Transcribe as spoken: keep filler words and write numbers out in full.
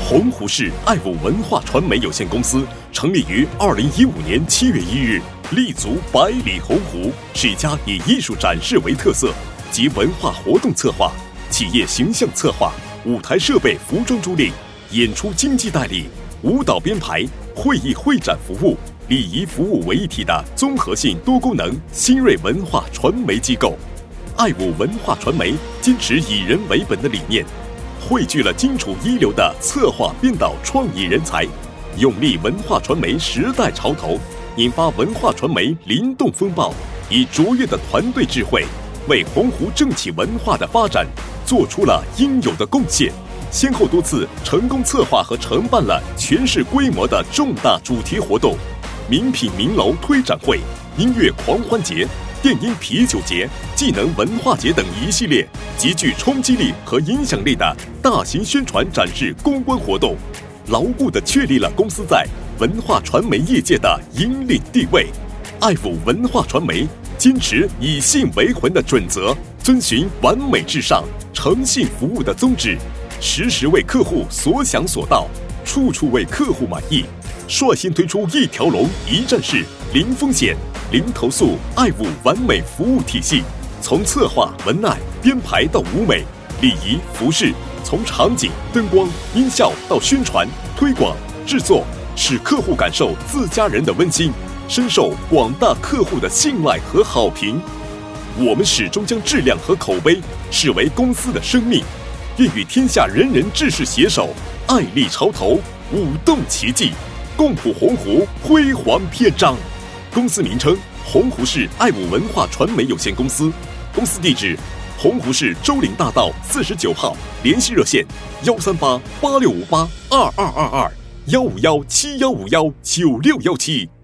洪湖市爱舞文化传媒有限公司成立于二零一五年七月一日，立足百里洪湖，是一家以艺术展示为特色及文化活动策划、企业形象策划、舞台设备、服装租赁、演出经纪代理、舞蹈编排、会议会展服务、礼仪服务为一体的综合性多功能新锐文化传媒机构。爱舞文化传媒坚持以人为本的理念，汇聚了荆楚一流的策划编导创意人才，用力文化传媒时代潮头，引发文化传媒灵动风暴，以卓越的团队智慧，为洪湖政企文化的发展做出了应有的贡献。先后多次成功策划和承办了全市规模的重大主题活动，名品名楼推展会、音乐狂欢节、电音啤酒节、技能文化节等一系列极具冲击力和影响力的大型宣传展示公关活动，牢固地确立了公司在文化传媒业界的引领地位。爱舞文化传媒坚持以信为魂的准则，遵循完美至上、诚信服务的宗旨，时时为客户所想所到，处处为客户满意，率先推出一条龙一站式零风险、零投诉爱舞完美服务体系，从策划、文案、编排到舞美、礼仪、服饰，从场景、灯光、音效到宣传、推广、制作，使客户感受自家人的温馨，深受广大客户的信赖和好评。我们始终将质量和口碑视为公司的生命，愿与天下人人志士携手，爱力潮头，舞动奇迹，共谱洪湖辉煌篇章。公司名称：洪湖市爱舞文化传媒有限公司。公司地址：洪湖市周岭大道四十九号。联系热线：幺三八八六五八二二二二，幺五幺七幺五幺九六幺七。